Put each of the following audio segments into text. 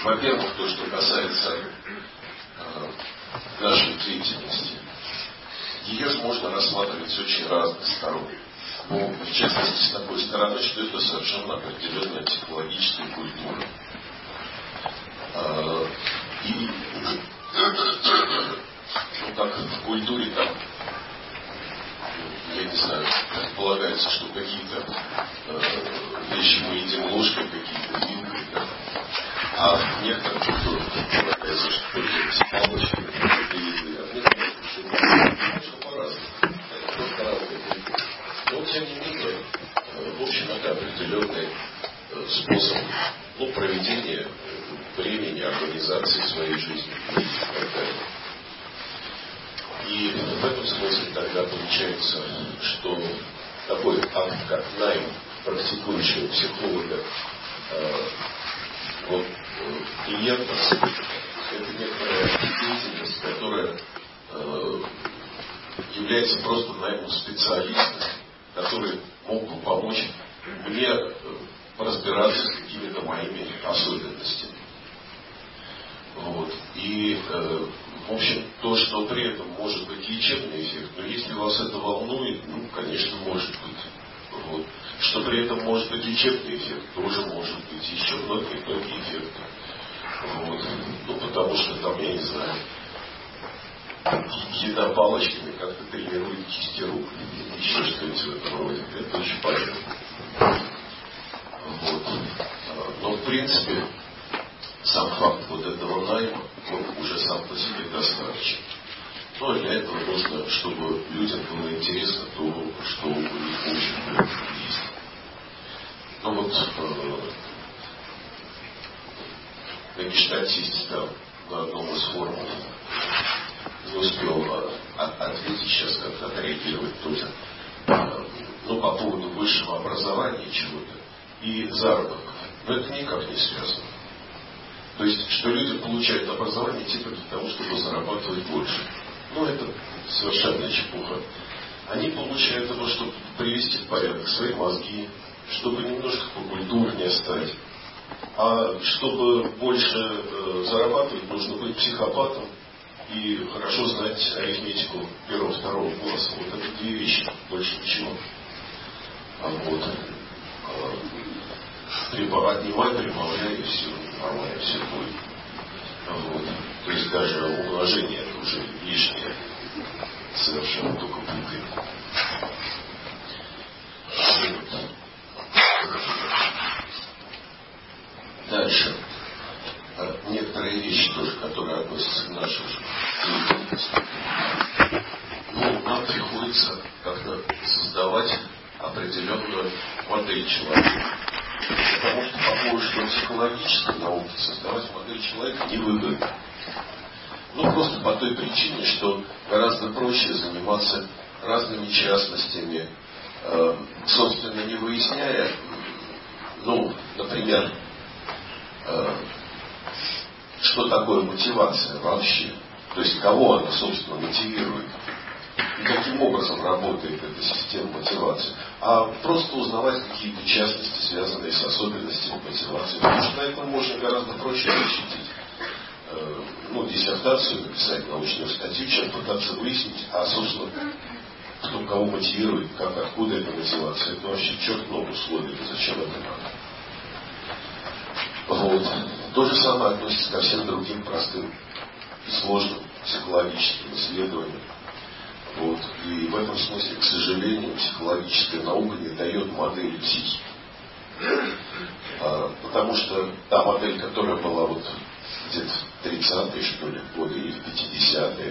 Во-первых, то, что касается нашей деятельности. Ее же можно рассматривать с очень разных сторон. Ну, в частности, с такой стороны, что это совершенно определенная психологическая культура. И ну, как в культуре там, я не знаю, предполагается, что какие-то вещи мы едим ложкой, какие-то вилкой, да? А в некоторых культурах предполагается, что только палочкой, какие-то еды, а в некоторых немножко по-разному. Это просто разные культуры. Но тем не менее, в общем, это определенный способ проведения времени, организации своей жизни и так далее. И в этом смысле тогда получается, что такой акт, как найм практикующего психолога клиента, это некоторая деятельность, которая является просто наймом специалиста, который мог бы помочь мне разбираться с какими-то моими особенностями. И, в общем, то, что при этом может быть лечебный эффект, но если вас это волнует, конечно, может быть. Что при этом может быть лечебный эффект, тоже может быть. Еще многие эффекты. Потому что там, я не знаю, еда палочками как-то тренирует кисти рук. Еще что-нибудь в этом роде. Это очень полезно. Но, в принципе, сам факт этого найма, он уже сам по себе достаточен. Но для этого нужно, чтобы людям было интересно то, что у них очень есть. На гештальтисте там на одном из форумов не успел ответить, сейчас как-то отреагировать тоже. По поводу высшего образования чего-то и заработков. Но это никак не связано. То есть, что люди получают образование типа для того, чтобы зарабатывать больше. Это совершенно чепуха. Они получают его, чтобы привести в порядок свои мозги, чтобы немножко покультурнее стать. А чтобы больше зарабатывать, нужно быть психопатом и хорошо знать арифметику 1-2 класса. Это 2 вещи, больше ничего. Отнимай, прибавляй, и все нормально, все будет. То есть даже умножение это уже лишнее. Совершенно только пункты. Дальше. Некоторые вещи тоже, которые относятся к нашей деятельности. Нам приходится как-то создавать определенную модель человека. Потому что, по-моему, что в психологической науке создавать модель человека невыгодно. Просто по той причине, что гораздо проще заниматься разными частностями, собственно, не выясняя, например, что такое мотивация вообще. То есть, кого она, собственно, мотивирует. И каким образом работает эта система мотивации. А просто узнавать какие-то частности, связанные с особенностями мотивации. Потому что на этом можно гораздо проще защитить диссертацию, написать научную статью, чем пытаться выяснить, собственно, кто кого мотивирует, откуда эта мотивация. Это вообще черт ногу сводит, зачем это надо. То же самое относится ко всем другим простым и сложным психологическим исследованиям. И в этом смысле, к сожалению, психологическая наука не дает модели психики. Потому что та модель, которая была где-то в 30-е, что ли, годы, или в 50-е,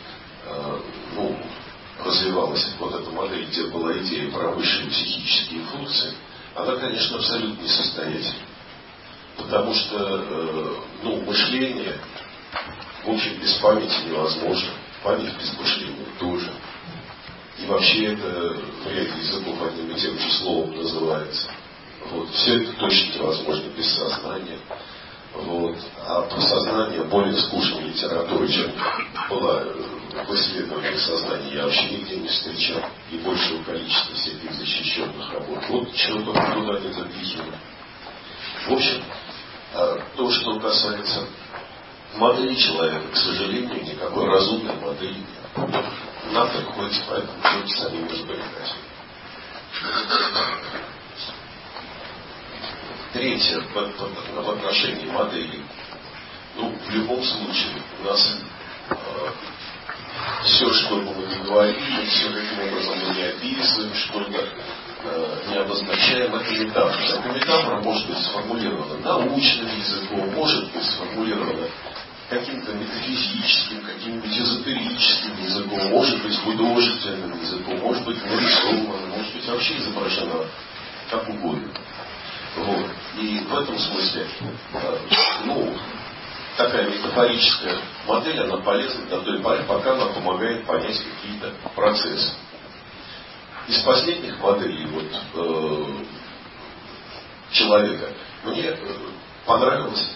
развивалась эта модель, где была идея про высшие психические функции, она, конечно, абсолютно несостоятельна. Потому что, мышление, в общем, без памяти невозможно. Память без мышления тоже. И вообще это в ряде языков одним и тем же словом называется. Все это точно невозможно без сознания. А про сознание более скучной литературы, чем была в исследовании сознания, я вообще нигде не встречал. И большего количества всяких защищенных работ. Чего только туда не запихивали. В общем, То, что касается модели человека, к сожалению, никакой разумной модели нет. Нам приходится поэтому будете самим разбирать. Третье, в отношении моделей. В любом случае, у нас все, что бы мы ни говорили, все, каким образом мы не описываем, что-то не обозначаем, это метафора. Эта метафора может быть сформулирована научным языком, может быть сформулирована каким-то метафизическим, каким-нибудь эзотерическим языком, может быть художественным языком, может быть нарисована, может быть вообще изображена как угодно. Вот. И в этом смысле такая метафорическая модель, она полезна до той поры, пока она помогает понять какие-то процессы. Из последних моделей человека мне понравилась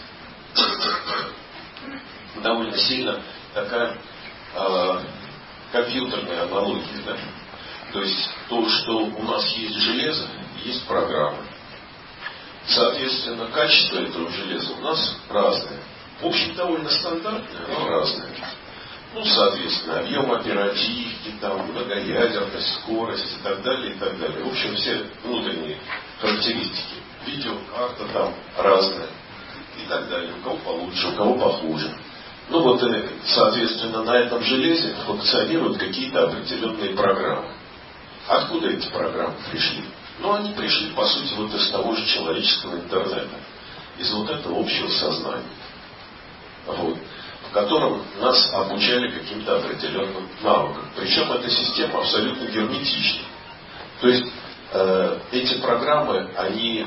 довольно сильно такая компьютерная аналогия. Да? То есть то, что у нас есть железо, есть программа. Соответственно, качество этого железа у нас разное. В общем, довольно стандартное, но разное. Соответственно, объем оперативки, многоядерность, скорость и так далее, и так далее. В общем, все внутренние характеристики. Видеокарта разная и так далее. У кого получше, у кого похуже. Соответственно, на этом железе функционируют какие-то определенные программы. Откуда эти программы пришли? Они пришли, по сути, из того же человеческого интернета. Из этого общего сознания. В котором нас обучали каким-то определенным навыкам. Причем эта система абсолютно герметична. То есть эти программы, они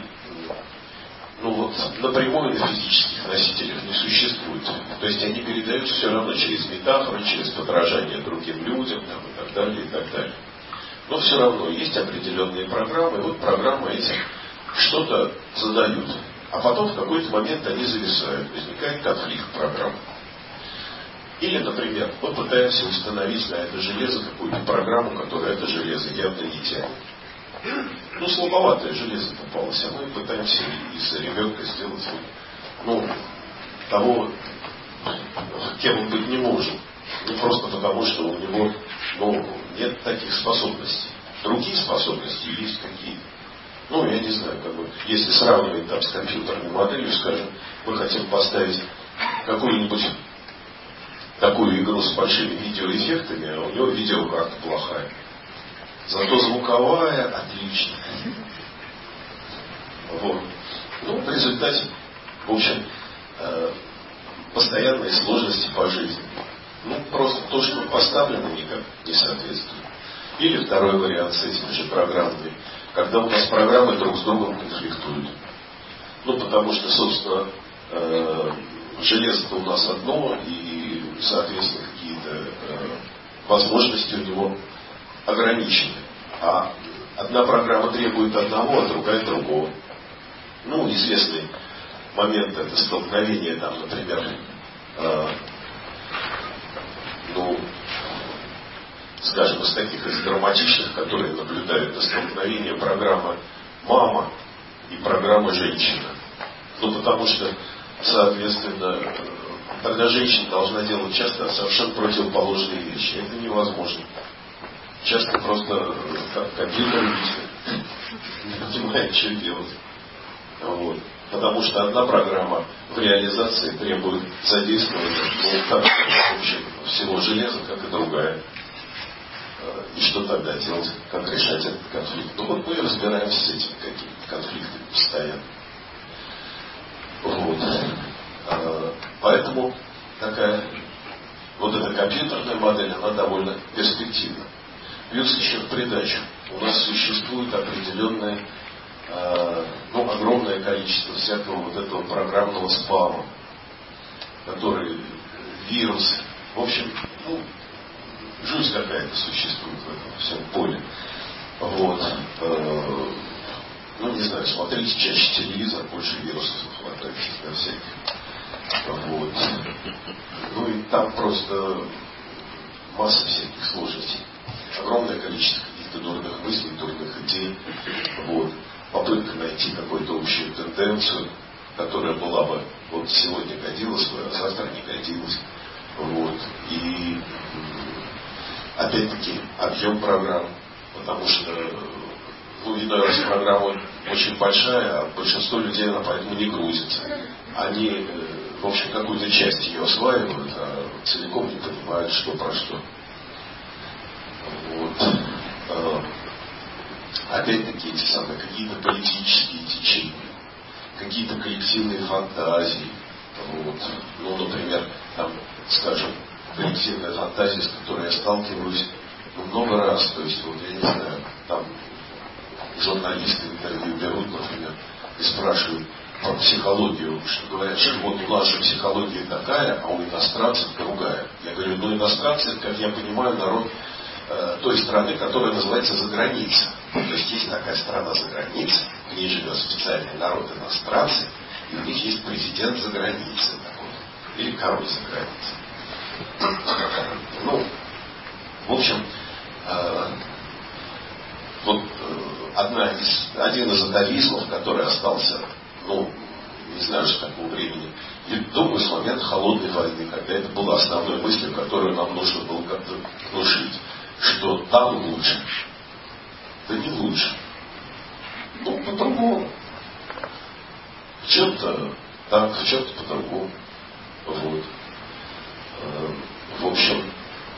напрямую на физических носителях не существуют. То есть они передаются все равно через метафоры, через подражание другим людям и так далее, и так далее. Но все равно есть определенные программы, и программы эти что-то задают. А потом в какой-то момент они зависают, возникает конфликт программ. Или, например, мы пытаемся установить на это железо какую-то программу, которая это железо явно не тянет. Слабоватое железо попалось, а мы пытаемся из ребенка сделать того, кем он быть не может. Просто потому, что у него нет таких способностей. Другие способности есть какие-то. Я не знаю, если сравнивать с компьютерной моделью, скажем, мы хотим поставить какую-нибудь такую игру с большими видеоэффектами, а у него видеокарта плохая. Зато звуковая отличная. В результате, в общем, постоянные сложности по жизни. Просто то, что поставлено, никак не соответствует. Или второй вариант с этими же программами, когда у нас программы друг с другом конфликтуют. Потому что, собственно, железо-то у нас одно, и, соответственно, какие-то возможности у него ограничены. А одна программа требует одного, а другая другого. Известный момент — это столкновение, например, скажем, из таких из драматичных, которые наблюдают, это столкновение программы «Мама» и программы «Женщина». Потому что, соответственно, тогда женщина должна делать часто совершенно противоположные вещи. Это невозможно. Часто просто компьютер не понимает, что делать. Потому что одна программа в реализации требует задействования всего железа, как и другая. И что тогда делать? Как решать этот конфликт? Мы разбираемся с этими какими-то конфликтами постоянно. Поэтому такая эта компьютерная модель, она довольно перспективна. Плюс еще в придачу. У нас существует определенное огромное количество всякого этого программного спама, который вирус, в общем, жуть какая-то существует в этом всем поле. Не знаю, смотрите чаще телевизор, больше вирусов хватается для всяких. И там просто масса всяких сложностей. Огромное количество каких-то дурных мыслей, дурных идей. Попытка найти какую-то общую тенденцию. которая была бы вот сегодня годилась бы, а завтра не годилась. Вот. И опять-таки объем программ, потому что иной раз программа очень большая, а большинство людей она поэтому не грузится. Они, в общем, какую-то часть ее осваивают, а целиком не понимают, что про что. Вот. Опять-таки эти самые какие-то политические течения, какие-то коллективные фантазии. Вот. Ну, например, там, скажем, коллективная фантазия, с которой я сталкиваюсь много раз. То есть, вот я не знаю, там журналисты интервью берут, например, и спрашивают про психологию, что говорят, что вот у нас же психология такая, а у иностранцев другая. Я говорю, ну иностранцы, как я понимаю, народ той страны, которая называется заграница. То есть есть такая страна заграница, в ней живет специальный народ иностранцы, и у них есть президент заграницы такой, или король заграницы. Ну, в общем, вот один из атовизмов, который остался, ну, не знаю, с какого времени, и думаю, с момента холодной войны, когда это было основной мыслью, которую нам нужно было как-то внушить, что там лучше. Да не лучше. Ну, по-другому. В чем-то так, в чем-то по-другому. Вот. В общем,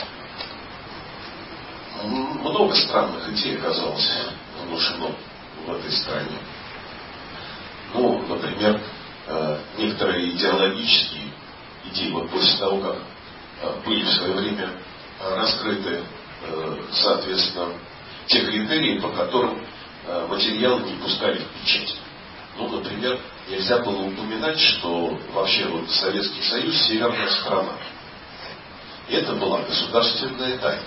много странных идей оказалось внушено в этой стране. Ну, например, некоторые идеологические идеи, вот после того, как были в свое время раскрыты, соответственно, те критерии, по которым материалы не пускали в печать. Ну, например, нельзя было упоминать, что вообще вот Советский Союз — северная страна. И это была государственная тайна.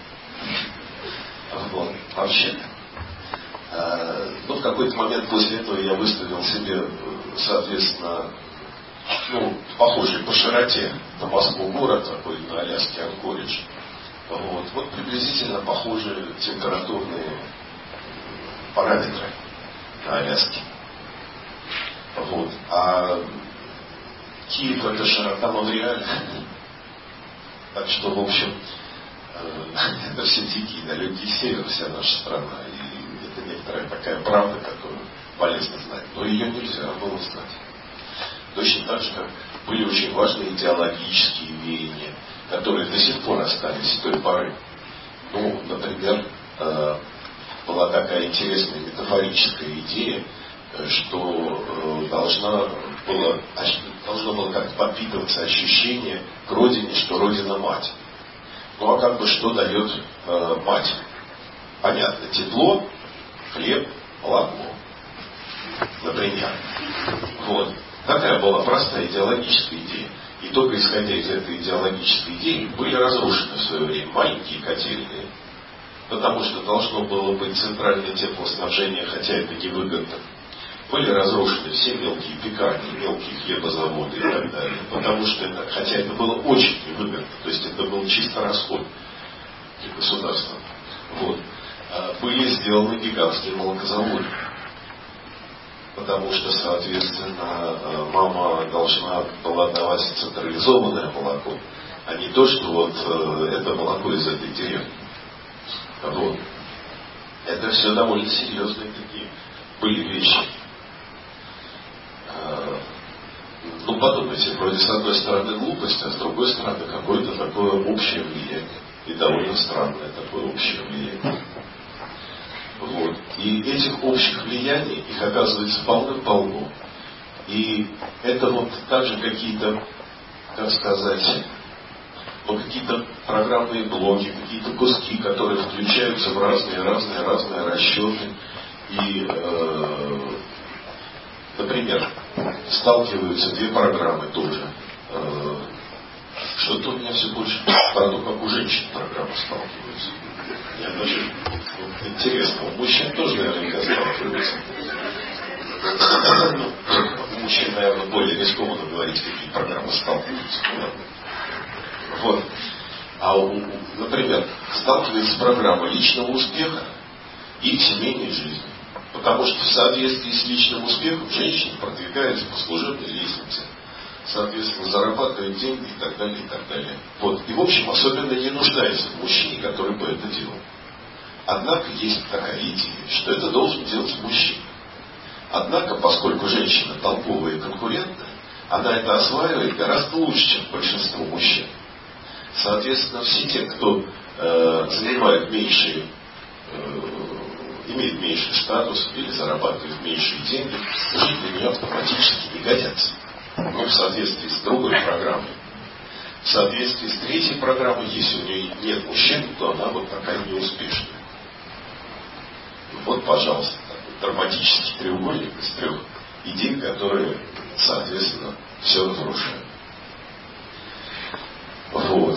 Вот. Вообще. Ну, в какой-то момент после этого я выставил себе, соответственно, ну, похожий по широте на Москву город, такой на Аляске Анкоридж. Вот приблизительно похожие температурные параметры на Аляске. Вот. А Киев — это широта Монреаля. Так что, в общем, это все дикий, далекий север, вся наша страна. И это некоторая такая правда, которую полезно знать. Но ее нельзя было знать. Точно так же, как были очень важные идеологические веяния, которые до сих пор остались с той поры. Ну, например, была такая интересная метафорическая идея, что должно было как-то подпитываться ощущение к родине, что родина мать. Ну а как бы что дает мать? Понятно, тепло, хлеб, молоко, например. Вот. Такая была простая идеологическая идея. И только исходя из этой идеологической идеи были разрушены в свое время маленькие котельные, потому что должно было быть центральное теплоснабжение, хотя это невыгодно. Были разрушены все мелкие пекарни, мелкие хлебозаводы и так далее, потому что хотя это было очень невыгодно, то есть это был чисто расход для государства. Вот. Были сделаны гигантские молокозаводы, потому что, соответственно, мама должна была давать централизованное молоко, а не то, что вот это молоко из этой деревни. Вот. Это все довольно серьезные такие были вещи. Ну, подумайте, вроде с одной стороны глупость, а с другой стороны какое-то такое общее влияние. И довольно странное такое общее влияние. Вот. И этих общих влияний, их оказывается полным-полно. И это вот также какие-то, как сказать, ну, какие-то программные блоки, какие-то куски, которые включаются в разные расчеты. И, например, сталкиваются две программы тоже. Что-то у меня все больше про то, как у женщин программы сталкиваются. Мне очень интересно. У мужчин тоже наверняка сталкиваются. У мужчин, наверное, более рискованно говорить, какие программы сталкиваются. Вот. А, например, сталкивается программа личного успеха и семейной жизни. Потому что в соответствии с личным успехом женщина продвигается по служебной лестнице, соответственно, зарабатывает деньги и так далее, и так далее. Вот. И, в общем, особенно не нуждается в мужчине, который бы это делал. Однако есть такая идея, что это должен делать мужчина. Однако, поскольку женщина толковая и конкурентная, она это осваивает гораздо лучше, чем большинство мужчин. Соответственно, все те, кто занимает меньшие, имеет меньший статус или зарабатывает меньшие деньги, жить для нее автоматически не годятся. Но в соответствии с другой программой. В соответствии с третьей программой, если у нее нет мужчин, то она вот такая неуспешная. Вот, пожалуйста, такой драматический треугольник из 3 идей, которые, соответственно, все разрушают. Вот.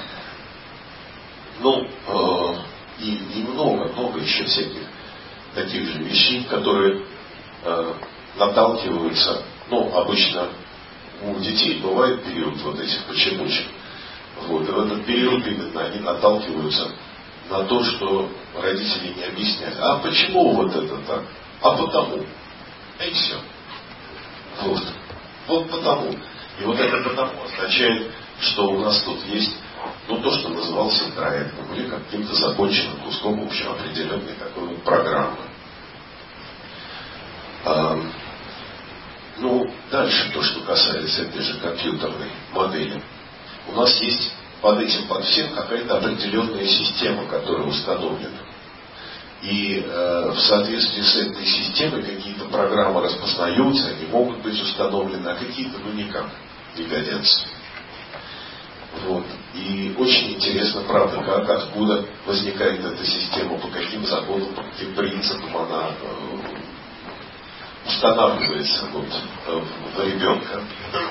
Ну, и много еще всяких таких же вещей, которые наталкиваются, ну, обычно у детей бывает период вот этих почемучек. Вот. И в этот период именно они наталкиваются на то, что родители не объясняют. А почему вот это так? А потому. И все. Вот. Вот потому. И вот это потому означает, что у нас тут есть, ну, то, что называлось интроектом, или каким-то законченным куском общем определенной такой вот программы. Ну, дальше то, что касается этой же компьютерной модели. У нас есть под этим, под всем какая-то определенная система, которая установлена. И в соответствии с этой системой какие-то программы распознаются, они могут быть установлены, а какие-то ну никак не годятся. Вот. И очень интересно, правда, как, откуда возникает эта система, по каким законам, по каким принципам она устанавливается вот, в ребенка.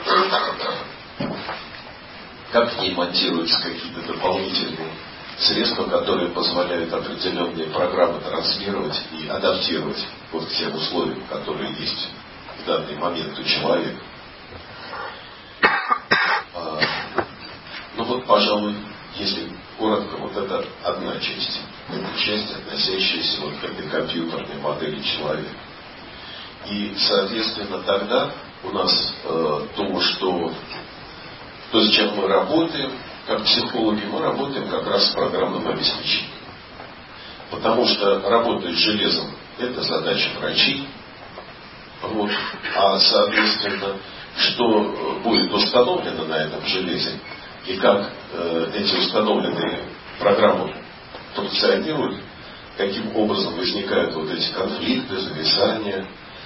Как в ней монтируются какие-то дополнительные средства, которые позволяют определенные программы транслировать и адаптировать вот к тем условиям, которые есть в данный момент у человека. Ну вот, пожалуй, если коротко, вот это одна часть. Это часть, относящаяся вот к этой компьютерной модели человека. И, соответственно, тогда у нас то, с чем мы работаем, как психологи, мы работаем как раз с программным обеспечением. Потому что работать с железом – это задача врачей. Вот. А, соответственно, что будет установлено на этом железе, и как эти установленные программы функционируют, каким образом возникают вот эти конфликты, зависания,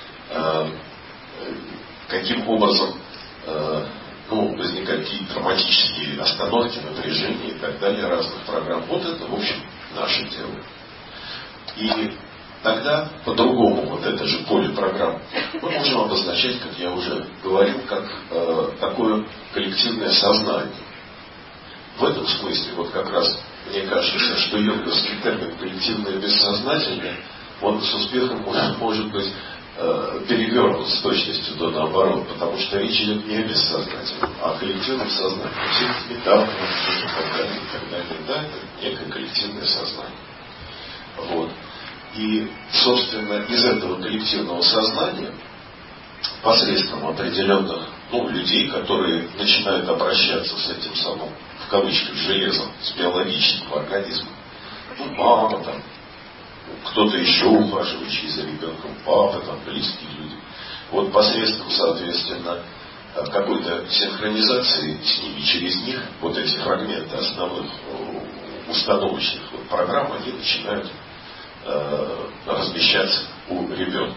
каким образом возникают какие-то травматические остановки, напряжения и так далее разных программ. Вот это, в общем, наше дело. И тогда по-другому вот это же поле программ мы можем обозначать, как я уже говорил, как такое коллективное сознание. В этом смысле, вот как раз мне кажется, что йоговский термин «коллективное бессознательное», он с успехом может быть перевернут с точностью до наоборот, потому что речь идет не о бессознательном, а о коллективном сознании. Все эти метафоры и так далее, да, это некое коллективное сознание. Вот. И, собственно, из этого коллективного сознания посредством определенных людей, которые начинают обращаться с этим самым, в кавычках, железом, с биологическим организмом, мама там, кто-то еще ухаживающий за ребенком, папа, там, близкие люди. Вот посредством, соответственно, какой-то синхронизации с ними, через них, вот эти фрагменты основных установочных программ, они начинают размещаться у ребенка.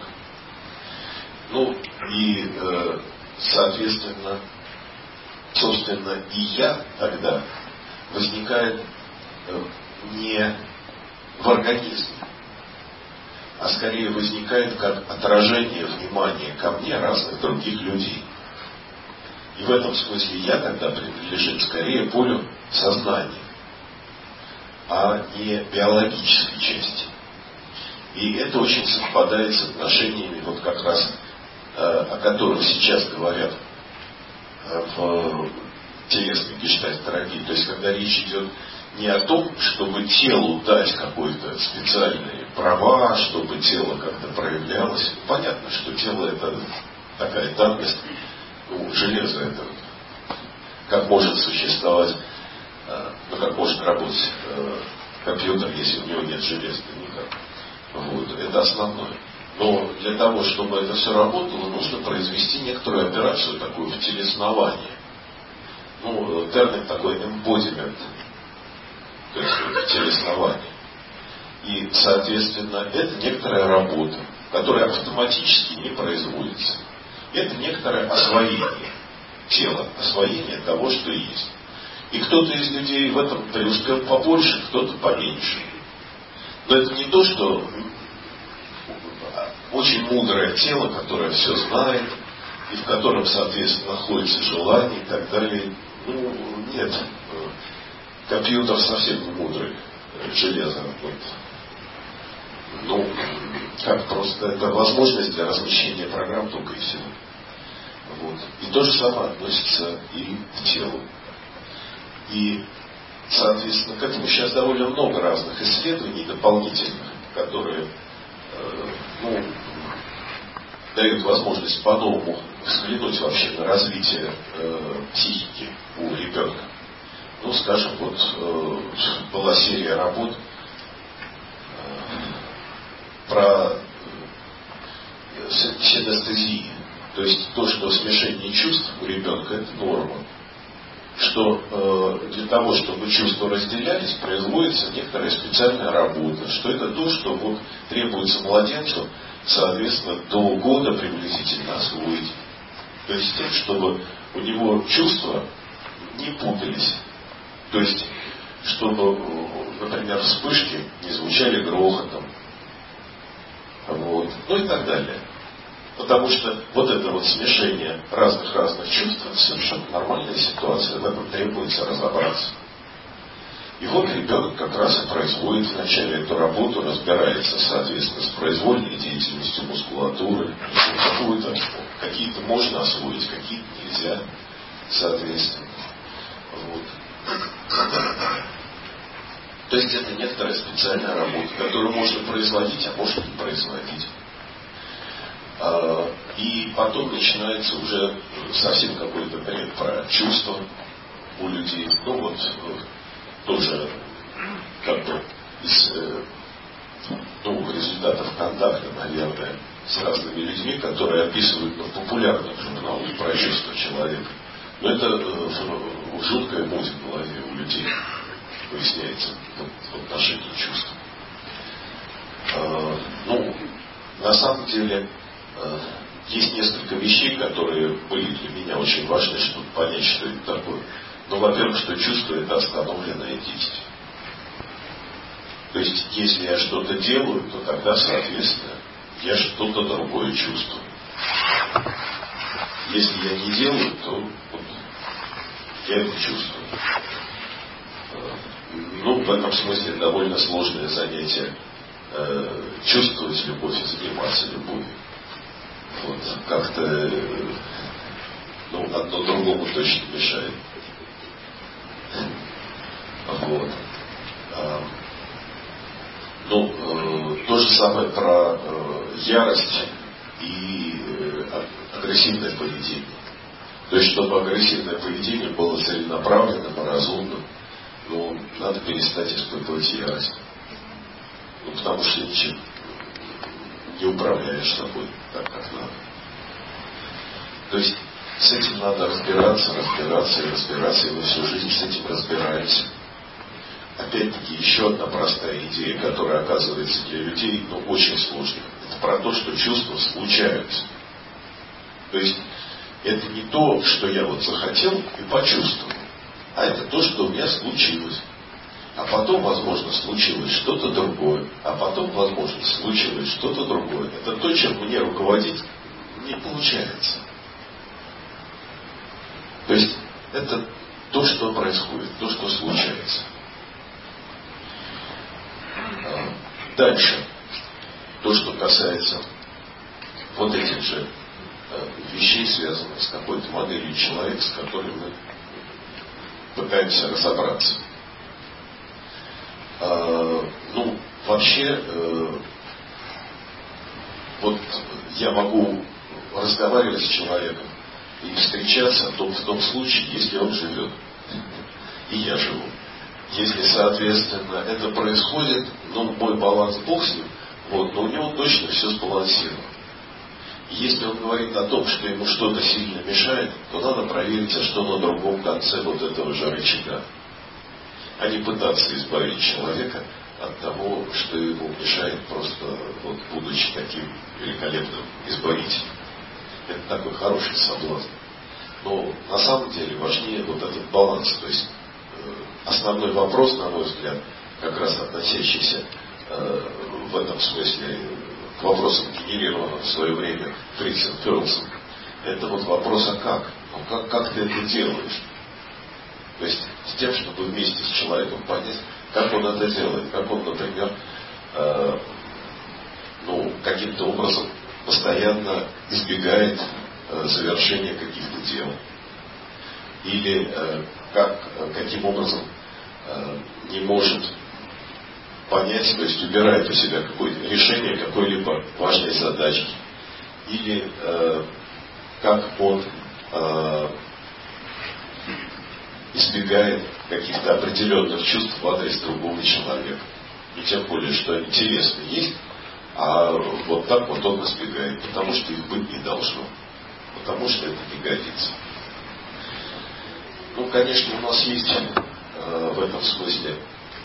И, соответственно, собственно, и я тогда возникает не в организме, а скорее возникает как отражение внимания ко мне разных других людей. И в этом смысле я тогда принадлежит скорее полю сознания, а не биологической части. И это очень совпадает с отношениями, вот как раз о которых сейчас говорят в телесной гештальт-терапии. То есть, когда речь идет не о том, чтобы телу дать какие-то специальные права, чтобы тело как-то проявлялось. Понятно, что тело это такая данность, железо это как может существовать, как может работать компьютер, если у него нет железа, никак. Вот, это основное. Но для того, чтобы это все работало, нужно произвести некоторую операцию такую в телеснование. Термин такой embodiment, то есть телеснование. И, соответственно, это некоторая работа, которая автоматически не производится. Это некоторое освоение тела, освоение того, что есть. И кто-то из людей в этом преуспел побольше, кто-то поменьше. Но это не то, что очень мудрое тело, которое все знает, и в котором, соответственно, находится желание и так далее. Нет. Компьютер совсем не мудрый. Железо. Как просто это возможность для размещения программ только и всего. Вот. И то же самое относится и к телу. И, соответственно, к этому сейчас довольно много разных исследований дополнительных, которые дают возможность по-новому взглянуть вообще на развитие психики у ребенка. Скажем, была серия работ про синестезию. То есть то, что смешение чувств у ребенка это норма. Что для того, чтобы чувства разделялись, производится некоторая специальная работа. Что это то, что требуется младенцу, соответственно, до года приблизительно освоить. То есть тем, чтобы у него чувства не путались. То есть, чтобы, например, вспышки не звучали грохотом. И так далее. Потому что это смешение разных чувств, это совершенно нормальная ситуация, в этом требуется разобраться. И ребенок как раз и производит вначале эту работу, разбирается, соответственно, с произвольной деятельностью мускулатуры, какие-то можно освоить, какие-то нельзя, соответственно. То есть это некоторая специальная работа, которую можно производить, а можно не производить. И потом начинается уже совсем какой-то бред про чувства у людей. Тоже из результатов контакта, наверное, с разными людьми, которые описывают популярных журналах про чувства человека. Но это жуткая муть в голове у людей выясняется в отношении чувств. На самом деле есть несколько вещей, которые были для меня очень важны, чтобы понять, что это такое. Во-первых, что чувство это остановленное действие. То есть, если я что-то делаю, то тогда, соответственно, я что-то другое чувствую. Если я не делаю, то я это чувствую. В этом смысле довольно сложное занятие чувствовать любовь и заниматься любовью. Как-то одно другому точно мешает. То же самое про ярость и агрессивное поведение. То есть, чтобы агрессивное поведение было целенаправленным и разумным, надо перестать испытывать ярость. Потому что ничем не управляешь собой так, как надо. То есть, с этим надо разбираться, и мы всю жизнь с этим разбираемся. Опять-таки, еще одна простая идея, которая оказывается для людей очень сложной. Это про то, что чувства случаются. То есть, это не то, что я захотел и почувствовал, а это то, что у меня случилось. А потом, возможно, случилось что-то другое. А потом, возможно, случилось что-то другое. Это то, чем мне руководить не получается. То есть, это то, что происходит, то, что случается. Дальше, то, что касается этих же вещей, связанных с какой-то моделью человека, с которой мы пытаемся разобраться. вообще, вот я могу разговаривать с человеком и встречаться в том случае, если он живет, и я живу. Если, соответственно, это происходит, мой баланс Бог с ним, но у него точно все сбалансировано. И если он говорит о том, что ему что-то сильно мешает, то надо проверить, а что на другом конце вот этого же рычага. А не пытаться избавить человека от того, что ему мешает, просто будучи таким великолепным избавителем. Это такой хороший соблазн. Но на самом деле важнее этот баланс. То есть основной вопрос, на мой взгляд, как раз относящийся в этом смысле к вопросам, генерированным в свое время Фрицем Перлсом, это вопрос, а как? Как ты это делаешь? То есть с тем, чтобы вместе с человеком понять, как он это делает, как он, например, каким-то образом постоянно избегает завершения каких-то дел. Или каким образом не может понять, то есть убирает у себя какое-то решение какой-либо важной задачки. Или как он избегает каких-то определенных чувств в адрес другого человека. И тем более, что интересно есть, а так он избегает, потому что их быть не должно. Потому что это не годится. Конечно, у нас есть в этом смысле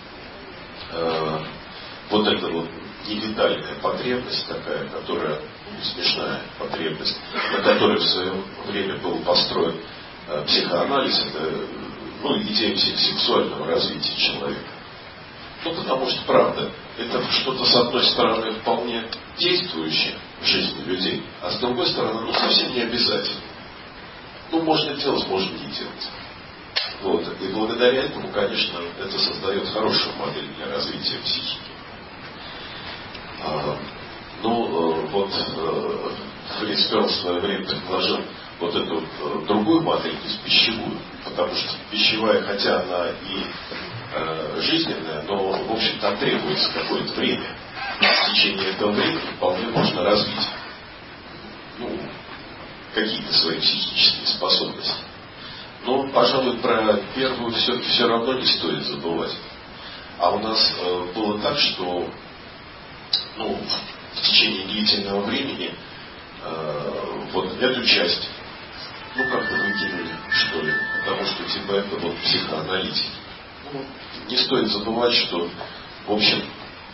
эта невитальная потребность такая, которая смешная потребность, на которой в свое время был построен психоанализ, это идея сексуального развития человека. Потому что, правда, это что-то, с одной стороны, вполне действующее в жизни людей, а с другой стороны, совсем не обязательно. Можно делать, можно не делать. И благодаря этому, конечно, это создает хорошую модель для развития психики. Фриц Перлс в свое время предложил эту другую модель, то есть пищевую, потому что пищевая, хотя она и жизненная, но, в общем, там требуется какое-то время. В течение этого времени вполне можно развить какие-то свои психические способности. Но, пожалуй, про первую все равно не стоит забывать. А у нас было так, что в течение длительного времени эту часть как-то выкинули, что ли, потому что это психоаналитики. Не стоит забывать, что, в общем,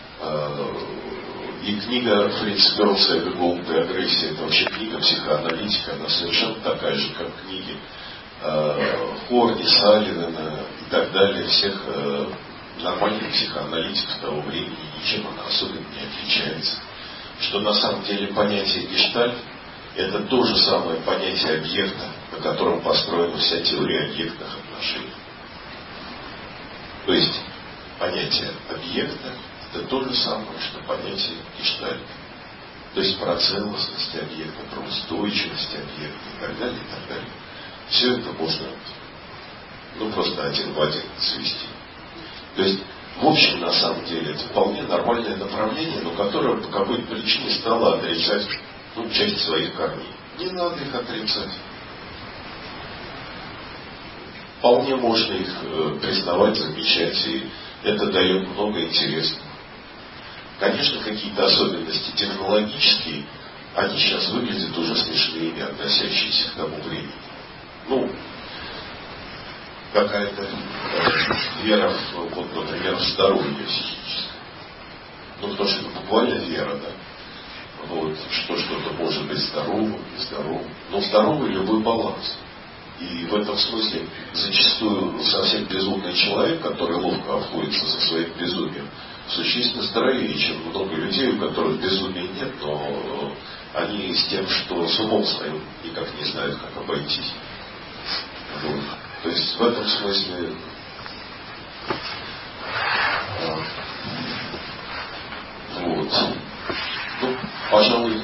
и книга Фрица Перлса «Эго, голод и агрессия» — это вообще книга психоаналитика, она совершенно такая же, как книги Хорни, Салливана и так далее, всех нормальных психоаналитиков того времени, ничем она особенно не отличается. Что на самом деле понятие гештальт — это то же самое понятие объекта, на котором построена вся теория объектных отношений. То есть понятие объекта — это то же самое, что понятие гештальта. То есть про целостность объекта, про устойчивость объекта и так далее, и так далее. Все это можно просто один в один свести. То есть, в общем, на самом деле, это вполне нормальное направление, но которое по какой-то причине стало отрицать часть своих корней. Не надо их отрицать. Вполне можно их признавать, замечать, и это дает много интересного. Конечно, какие-то особенности технологические, они сейчас выглядят уже смешными, относящиеся к тому времени. Какая-то вера, например, в здоровье психическое. Потому что это буквально вера, да. Что что-то может быть здоровым, нездоровым. Но здоровый любой баланс. И в этом смысле зачастую совсем безумный человек, который ловко обходится со своим безумием, существенно здоровее, чем много людей, у которых безумия нет, но они с тем, что с умом своим никак не знают, как обойтись. То есть в этом смысле пожалуй,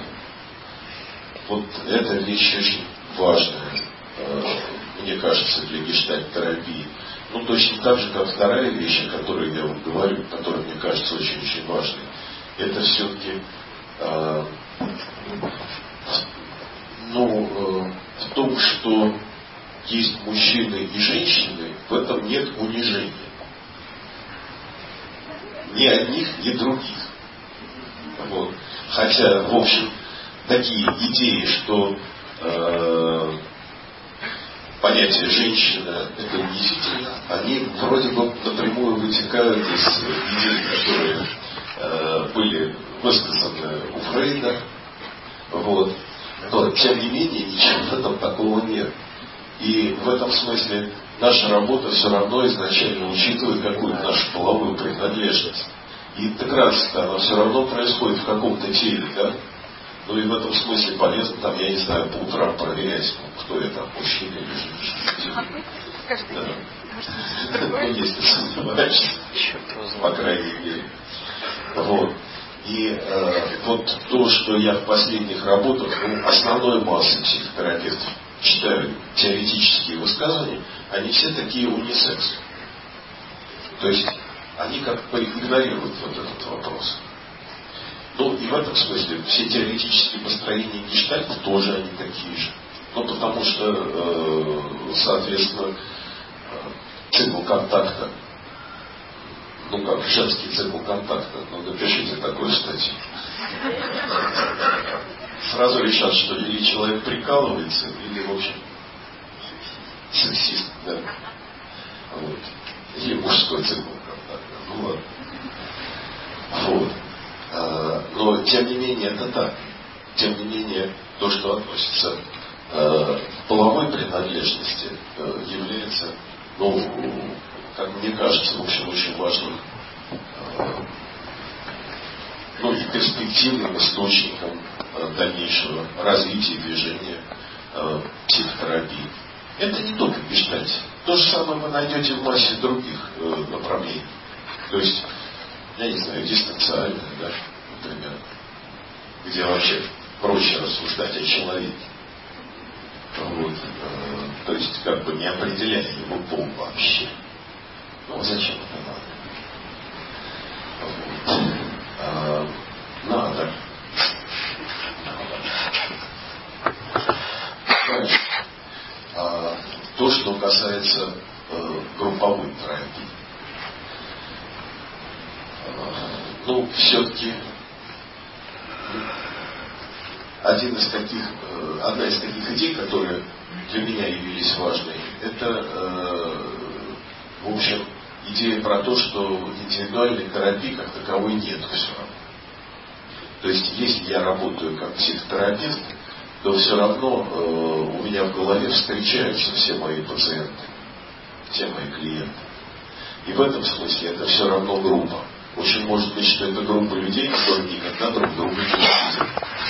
эта вещь очень важная, мне кажется, для гештальт-терапии. Ну, точно так же, как вторая вещь, о которой я вам говорю, которая, мне кажется, очень-очень важной, это все-таки в том, что есть мужчины и женщины, в этом нет унижения. Ни одних, ни других. Вот. Хотя, в общем, такие идеи, что понятие женщина это унизительно, они вроде бы напрямую вытекают из идей, которые были высказаны у Фрейда. Вот. Но, тем не менее, ничего в этом такого нет. И в этом смысле наша работа все равно изначально учитывает какую-то нашу половую принадлежность. И интеграция, она все равно происходит в каком-то теле, да? Ну и в этом смысле полезно, там, я не знаю, по утрам проверять, кто я там, мужчина или женщина. Ну, если сомневаешься, по крайней мере. Вот. И вот то, что я в последних работах, основной массой психотерапевтов читаю теоретические высказывания, они все такие унисекс. То есть они как бы игнорируют вот этот вопрос. Ну и в этом смысле все теоретические построения гештальта тоже они такие же. Ну потому что, соответственно, цикл контакта, ну как женский цикл контакта, ну напишите такую статью. Сразу решат, что или человек прикалывается, или в общем сексист, да. Вот. Или мужской цикл контакта. Ну ладно. Вот. Но тем не менее это так. Тем не менее то, что относится к половой принадлежности, является, ну, как мне кажется, в общем, очень важным, ну, и перспективным источником дальнейшего развития движения психотерапии. Это не только гештальт. То же самое вы найдете в массе других направлений. То есть, я не знаю, дистанциальное, да, например, где вообще проще рассуждать о человеке. Вот. То есть, как бы не определяя его пол вообще. Ну, зачем это надо? Вот. Надо. Дальше. То, что касается групповой терапии. Ну, все-таки одна из таких идей, которые для меня явились важной, это, в общем, идея про то, что индивидуальной терапии как таковой нет все равно. То есть, если я работаю как психотерапевт, то все равно у меня в голове встречаются все мои пациенты, все мои клиенты. И в этом смысле это все равно группа. Очень может быть, что это группа людей, которые никогда друг друга не видят.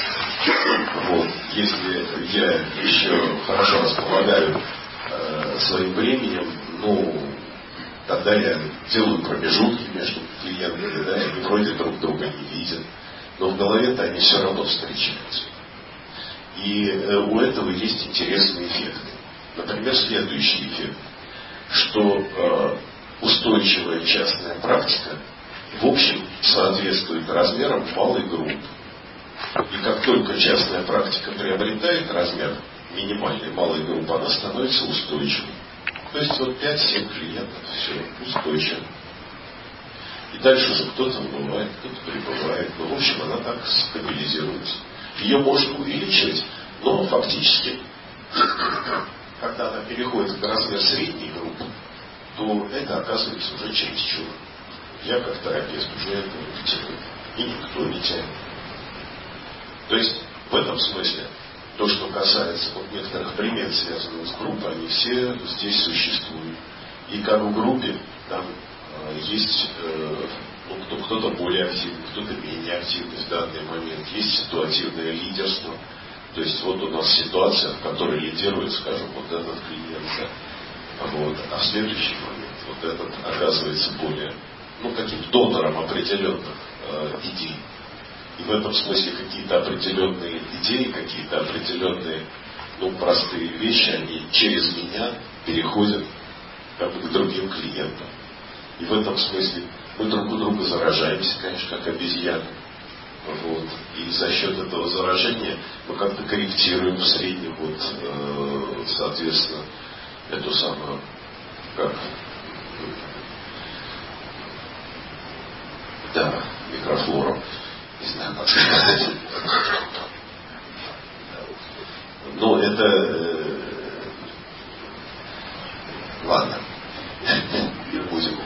Вот. Если я еще хорошо располагаю своим временем, ну, тогда я делаю промежутки между клиентами, да, они вроде друг друга не видят, но в голове-то они все равно встречаются. И у этого есть интересные эффекты. Например, следующий эффект, что устойчивая частная практика в общем соответствует размерам малой группы. И как только частная практика приобретает размер минимальной малой группы, она становится устойчивой. То есть вот 5-7 клиентов, все, устойчиво. И дальше уже кто-то убывает, кто-то прибывает. Но в общем она так стабилизируется. Ее можно увеличивать, но фактически, когда она переходит в размер средней группы, то это оказывается уже чересчур. Я как терапевт уже этого не тяну. И никто не тянет. То есть в этом смысле то, что касается вот некоторых примет, связанных с группой, они все здесь существуют. И как в группе там есть кто-то более активный, кто-то менее активный в данный момент. Есть ситуативное лидерство. То есть вот у нас ситуация, в которой лидирует, скажем, вот этот клиент. Да? Вот. А в следующий момент вот этот оказывается более каким донором определенных идей. И в этом смысле какие-то определенные идеи, какие-то определенные простые вещи, они через меня переходят как бы к другим клиентам. И в этом смысле мы друг у друга заражаемся, конечно, как обезьяны. Вот. И за счет этого заражения мы как-то корректируем в среднем, вот, соответственно, эту самую, как, да, микрофлору, не знаю, как сказать. Но это, ладно, не будем.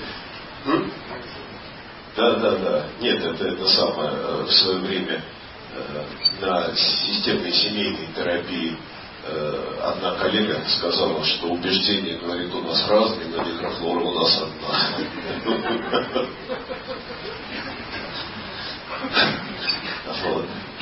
Да. Нет, это самое, в свое время на системной семейной терапии одна коллега сказала, что убеждения, говорит, у нас разные, но микрофлора у нас одна. Вот.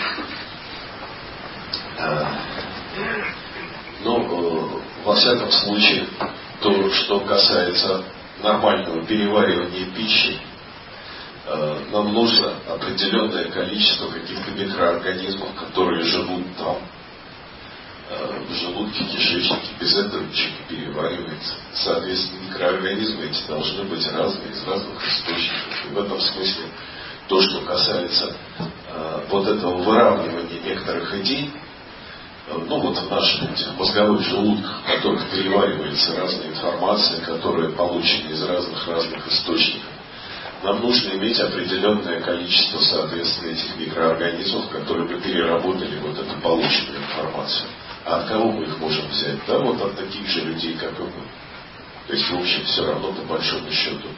Но, во всяком случае, то, что касается нормального переваривания пищи, нам нужно определенное количество каких-то микроорганизмов, которые живут там, в желудке, кишечнике. Без этого ничего не переваривается. Соответственно, микроорганизмы эти должны быть разные, из разных источников. И в этом смысле то, что касается вот этого выравнивания некоторых идей, ну вот в наших мозговых желудках, в которых переваривается разная информация, которая получена из разных источников, нам нужно иметь определенное количество, соответственно, этих микроорганизмов, которые бы переработали вот эту полученную информацию. А от кого мы их можем взять? Да, вот от таких же людей, как и мы. То есть, в общем, все равно, по большому счету,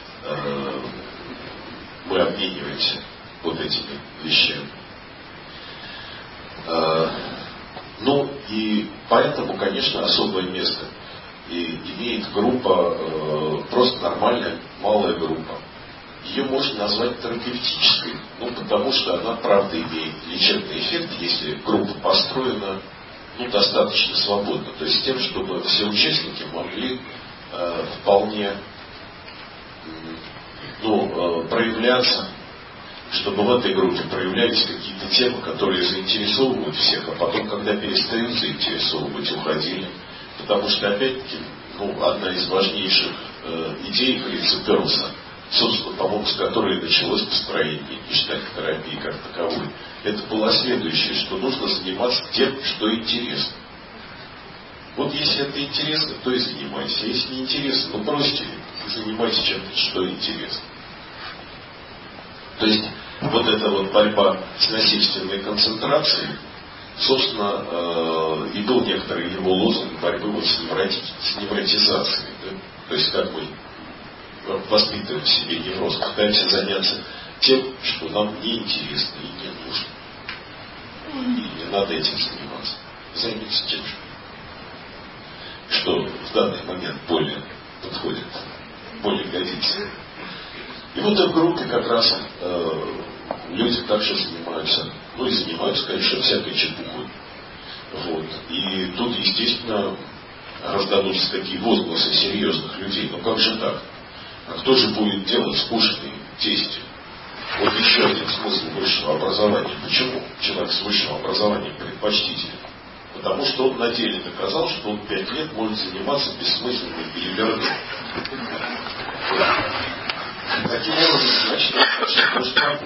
мы обмениваемся вот этими вещами. Ну, и поэтому, конечно, особое место и имеет группа, просто нормальная, малая группа. Ее можно назвать терапевтической, ну, потому что она, правда, имеет лечебный эффект, если группа построена, ну, достаточно свободно. То есть с тем, чтобы все участники могли вполне, ну, проявляться, чтобы в этой группе проявлялись какие-то темы, которые заинтересовывают всех, а потом, когда перестают заинтересовывать, уходили. Потому что, опять-таки, ну, одна из важнейших идей Фрица Перлса, собственно, по-моему, с которой началось построение гештальт-терапии как таковой, это было следующее, что нужно заниматься тем, что интересно. Вот если это интересно, то и занимайся. Если не интересно, ну бросьте, занимайся чем-то, что интересно. То есть вот эта вот борьба с насильственной концентрацией, собственно, и был некоторый его лозунг борьбы вот с невротизацией. Да? То есть как мы воспитываем в себе невроз, пытаемся заняться тем, что нам не интересно и не нужно. И не надо этим заниматься. Займитесь тем, что в данный момент более подходит, более годится. И вот в группе как раз люди также занимаются, ну и занимаются, конечно, всякой чепухой. Вот. И тут, естественно, раздадутся такие возгласы серьезных людей. Ну как же так? А кто же будет делать скучные действия? Вот еще один смысл высшего образования. Почему человек с высшим образованием предпочтителен? Потому что он на деле доказал, что он 5 лет может заниматься бессмысленной билибердой. Таким образом, значит, это может работать.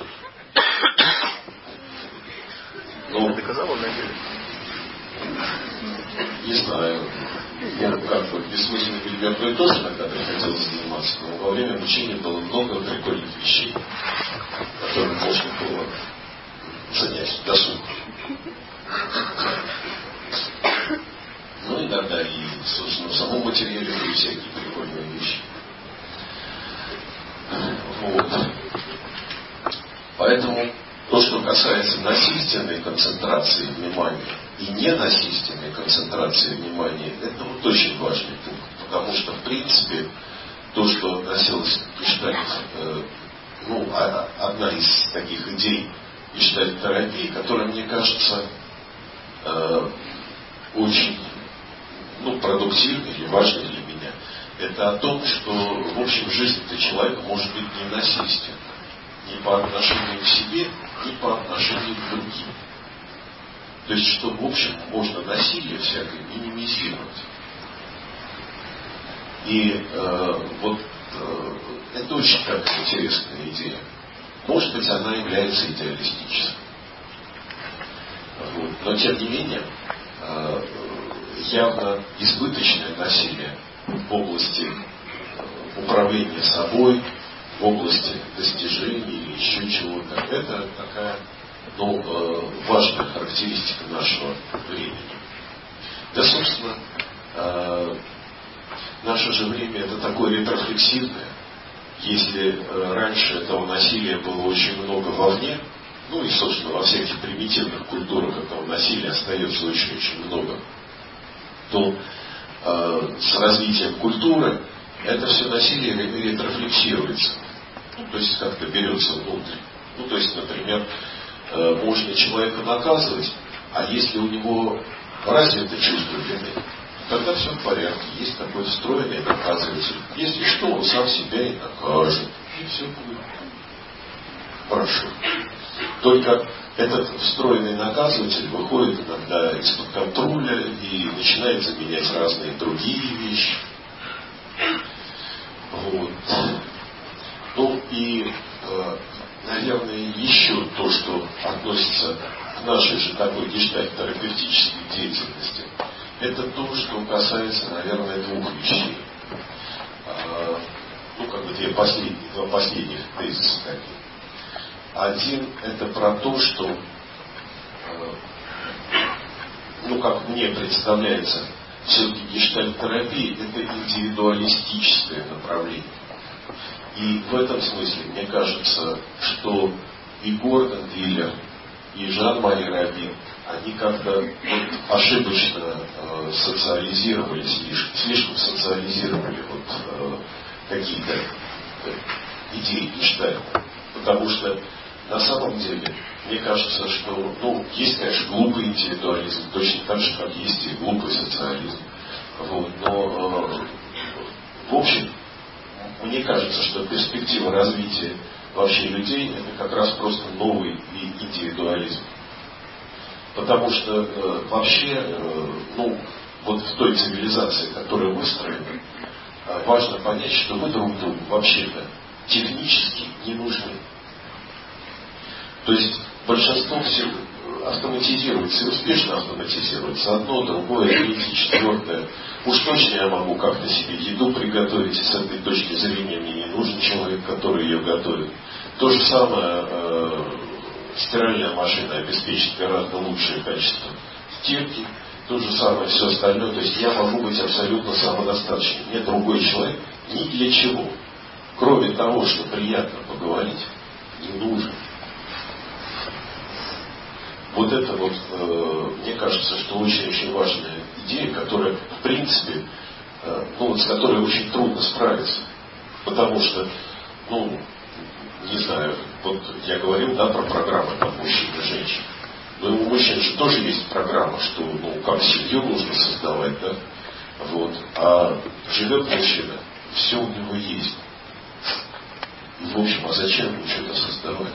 Но доказал он на деле? Не знаю. Ну, как бы бессмысленной билибердой тоже иногда приходилось заниматься, но во время обучения было много прикольных вещей, которыми можно было занять досуг. Ну, иногда и, собственно, в самом материале были всякие прикольные вещи. Вот. Поэтому то, что касается насильственной концентрации внимания и ненасильственной концентрации внимания, это вот очень важный пункт. Потому что, в принципе, то, что относилось к гештальт, ну, одна из таких идей гештальт-терапии, которая, мне кажется, очень, ну, продуктивной или важной для меня, это о том, что, в общем, жизнь-то человека может быть ненасильственна. Ни по отношению к себе, ни по отношению к другим. То есть, что, в общем, можно насилие всякое минимизировать. И это очень так интересная идея. Может быть, она является идеалистической. Но тем не менее, явно избыточное насилие в области управления собой, в области достижений или еще чего-то, это такая важная характеристика нашего времени. Да, собственно, наше же время это такое ретрорефлексивное. Если раньше этого насилия было очень много вовне, и, собственно, во всяких примитивных культурах этого насилия остается очень-очень много, то с развитием культуры это все насилие ретрорефлексируется. То есть как-то берется внутрь. То есть, например, можно человека наказывать, а если у него развито чувство вины, тогда все в порядке. Есть такой встроенный наказыватель. Если что, он сам себя и накажет. И все будет хорошо. Только этот встроенный наказыватель выходит иногда из-под контроля и начинает заменять разные другие вещи. Наверное, еще то, что относится к нашей же такой гештальт-терапевтической деятельности, это то, что касается, наверное, двух вещей. Два последних тезиса таких. Один — это про то, что, как мне представляется, все-таки гештальт-терапия — это индивидуалистическое направление. И в этом смысле, мне кажется, что и Гордон Диллер, и Жан-Мари Рабин, они как-то ошибочно социализировали, слишком социализировали какие-то идеи гештальта. Потому что на самом деле, мне кажется, что, есть, конечно, глупый индивидуализм, точно так же, как есть и глупый социализм. Но, в общем, мне кажется, что перспектива развития вообще людей — это как раз просто новый индивидуализм. Потому что вообще, в той цивилизации, которая выстроена, важно понять, что мы друг другу вообще-то технически не нужны. То есть большинство всего автоматизируется и успешно автоматизируется. Одно, другое, третье, четвертое. Уж точно я могу как-то себе еду приготовить, и с этой точки зрения мне не нужен человек, который ее готовит. То же самое стиральная машина обеспечит гораздо лучшее качество стирки. То же самое все остальное. То есть я могу быть абсолютно самодостаточным. Мне другой человек ни для чего, кроме того, что приятно поговорить, не нужен. Это мне кажется, что очень-очень важная идея, которая, в принципе, с которой очень трудно справиться. Потому что, не знаю, я говорил, про программы там, мужчин и женщин. Но у мужчин же тоже есть программа, что, как семью нужно создавать, да? А живет мужчина, все у него есть. И, в общем, а зачем ему что-то создавать?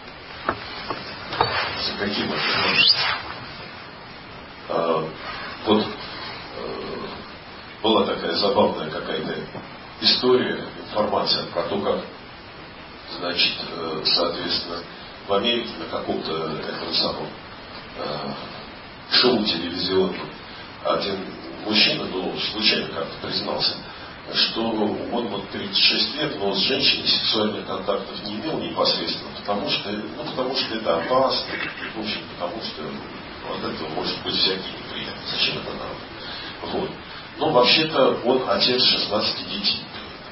За каким это? Была такая забавная какая-то история, информация про то, как, соответственно, в Америке на каком-то этом самом шоу телевизионном один мужчина, случайно как-то признался, что он 36 лет, но с женщиной сексуальных контактов не имел непосредственно, потому что это опасно, в общем, потому что от этого может быть всякие неприятности. Зачем это надо? Но вообще-то он отец 16 детей.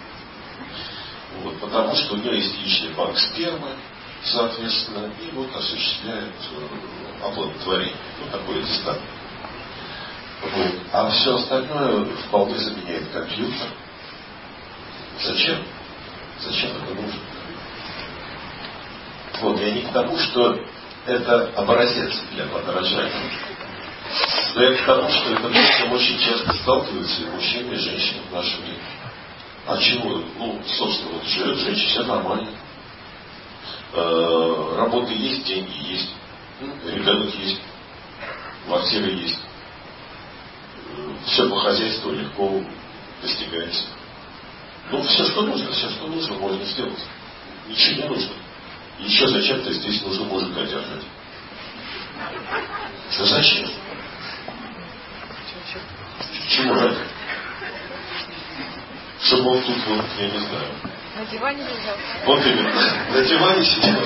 Потому что у него есть личный банк спермы, соответственно, и осуществляет оплодотворение. Такое дистант. А все остальное вполне заменяет компьютер. Зачем? Зачем это нужно? Я не к тому, что это образец для подражания. Но я к тому, что это просто очень часто сталкиваются и мужчины, и женщины в нашем мире. А чего? Собственно, живет женщина, все нормально. Работа есть, деньги есть, ребенок есть, квартира есть. Все по хозяйству легко достигается. Ну, все, что нужно, можно сделать. Ничего не нужно. Еще зачем-то здесь нужно мужика держать. Что зачем? Чему ради? Чтобы он тут, вот, я не знаю. На диване лежал. Вот именно. На диване сидел.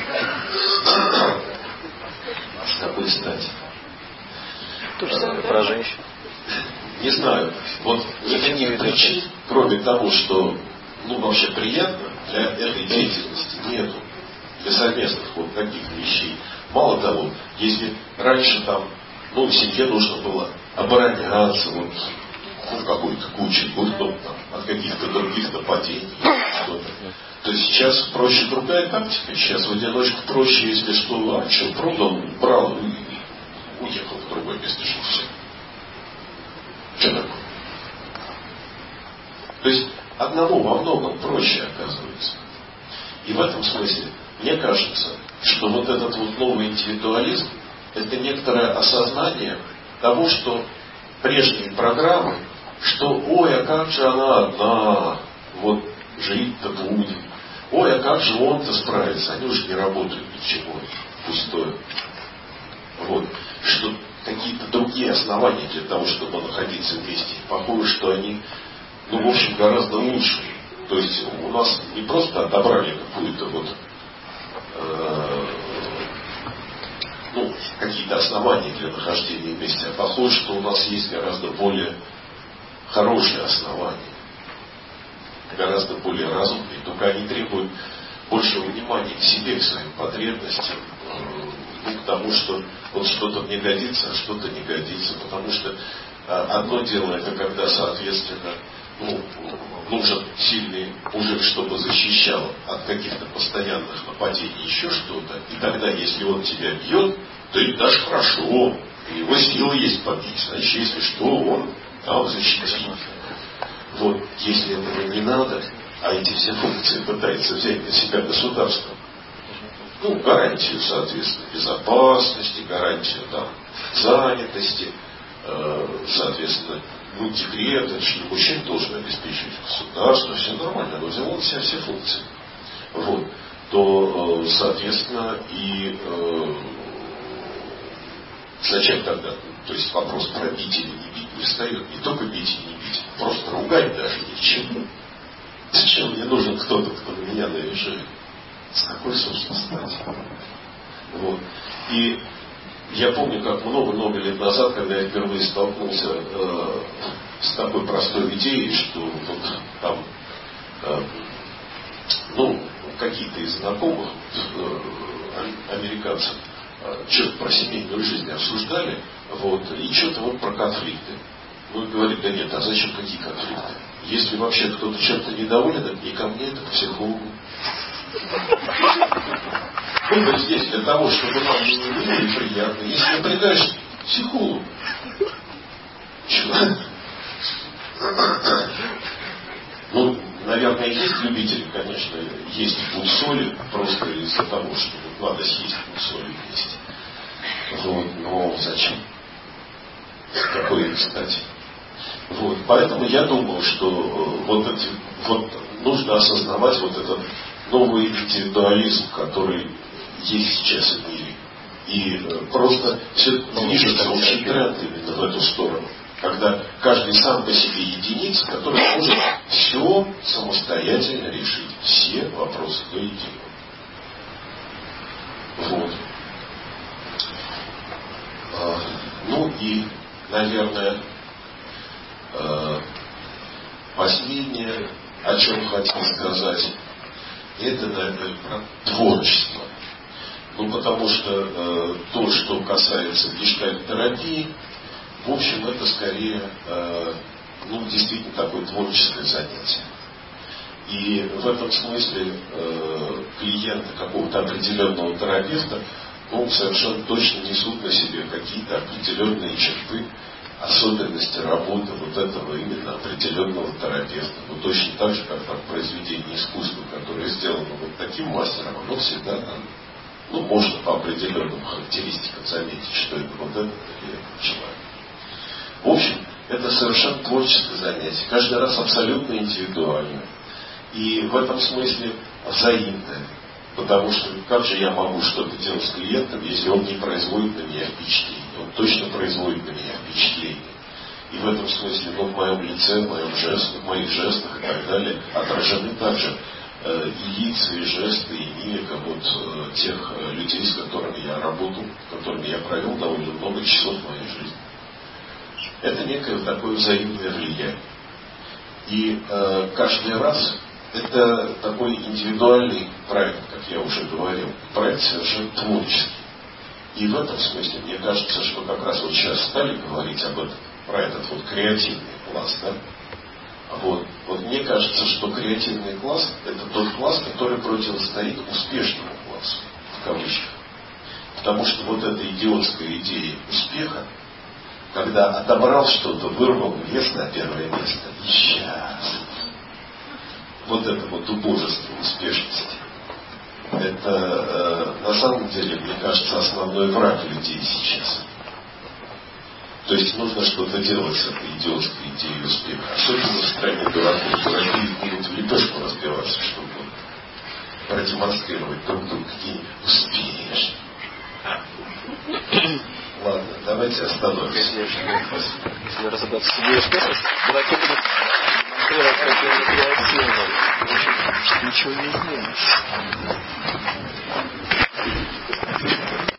С какой стати? То же самое про женщин. Не знаю. Вот никаких причин, кроме того, что вообще приятно, для этой деятельности нету. Для совместных вот таких вещей. Мало того, если раньше там, в семье нужно было обороняться, какой-то кучей там, от каких-то других нападений, что-то. То сейчас проще другая тактика. Сейчас в одиночку проще, если что, продал, брал и уехал в другое место, что все. Что такое? То есть одному во многом проще оказывается. И в этом смысле мне кажется, что вот этот вот новый индивидуализм — это некоторое осознание того, что прежние программы, что ой, а как же она одна, вот жить-то будем, ой, а как же он-то справится, они уже не работают ничего, пустое. Вот. Что какие-то другие основания для того, чтобы находиться вместе. Похоже, что они, в общем, гораздо лучше. То есть у нас не просто отобрали какую-то какие-то основания для нахождения вместе, а похоже, что у нас есть гораздо более хорошие основания, гораздо более разумные, только они требуют большего внимания к себе, к своим потребностям, к тому, что вот что-то мне годится, а что-то не годится, потому что одно дело это когда, соответственно, нужен сильный мужик, чтобы защищал от каких-то постоянных нападений, еще что-то. И тогда, если он тебя бьет, то и даже хорошо, у него силы есть побить, значит, если что, он там защитит. Вот, если этого не надо, а эти все функции пытается взять на себя государство, гарантию, соответственно, безопасности, гарантию занятости, соответственно, декрет, что мужчин должен обеспечивать государство, все нормально, но взяло на себя все функции. Вот. То, соответственно, и зачем тогда? То есть вопрос про бить или не бить не встает. Не только бить и не бить, просто ругать даже ни к чему. Зачем мне нужен кто-то, кто на меня наезжает? С какой, собственно, стати? Вот. И я помню, как много-много лет назад, когда я впервые столкнулся с такой простой идеей, что там какие-то из знакомых американцев что-то про семейную жизнь обсуждали, и что-то про конфликты. Говорит, да нет, а зачем какие конфликты? Если вообще кто-то чем-то недоволен, это не ко мне, это к психологу. Мы здесь для того, чтобы нам было и приятно. Если напрягаешь, психологу. Наверное, есть любители, конечно, есть пуд соли, просто из-за того, что надо съесть пуд соли вместе. Но зачем? Какой, кстати? Поэтому я думаю, что нужно осознавать этот новый индивидуализм, который есть сейчас в мире. И просто все движется очень тренд именно в эту сторону. Когда каждый сам по себе единица, который может все самостоятельно решить. Все вопросы до единого. И, наверное, последнее, о чем хотел сказать, это, наверное, про творчество. Потому что то, что касается гештальт-терапии, в общем, это скорее, действительно такое творческое занятие. И в этом смысле клиенты какого-то определенного терапевта совершенно точно несут на себе какие-то определенные черты, особенности работы этого именно определенного терапевта. Точно так же, как произведение искусства, которое сделано таким мастером, оно всегда можно по определенным характеристикам заметить, что это этот или этот человек. В общем, это совершенно творческое занятие. Каждый раз абсолютно индивидуальное. И в этом смысле взаимное. Потому что как же я могу что-то делать с клиентом, если он не производит на меня впечатление? Он точно производит на меня впечатление. И в этом смысле, в моем лице, в моих жестах и так далее отражены также и лица, и жесты, и мимика тех людей, с которыми я работал, с которыми я провел довольно много часов в моей жизни. Это некое такое взаимное влияние. И каждый раз это такой индивидуальный проект, как я уже говорил. Проект совершенно творческий. И в этом смысле, мне кажется, что как раз сейчас стали говорить об этом, про этот креативный класс, да? Мне кажется, что креативный класс — это тот класс, который противостоит успешному классу, в кавычках. Потому что эта идиотская идея успеха, когда отобрал что-то, вырвал вес на первое место, и сейчас. Это убожество успешности. Это на самом деле, мне кажется, основной враг людей сейчас. То есть нужно что-то делать с этой идиотской идеей успеха. Особенно в стране дураков. Дураки будут в лепешку разбиваться, чтобы продемонстрировать друг другу, какие успеешь. Ладно, давайте остановимся. Если разобраться с идеей успеха, дураки будут демонстрировать, как они креативны. Ничего не изменится.